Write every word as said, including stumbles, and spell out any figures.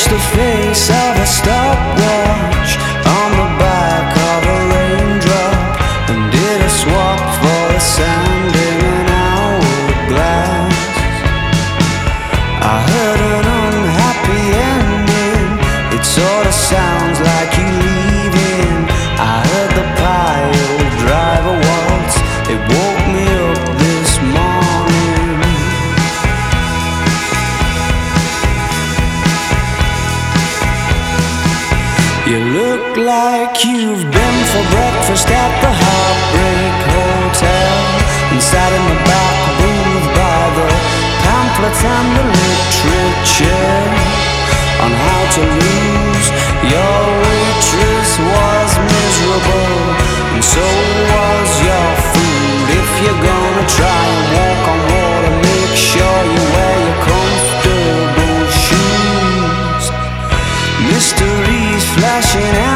the face of a stopwatch on the back of a raindrop, and did a swap for the sand in an hourglass. I heard an unhappy ending, it sort of sounds like you leaving. I heard the pile driver waltz, it woke me up this morning. You look like you've been for breakfast at the Heartbreak Hotel, and sat in the back booth by the pamphlets and the literature on how to lose. Your waitress was miserable, and so was your food. If you're gonna try and walk on water, make sure you wear your comfortable shoes. Mysteries flashing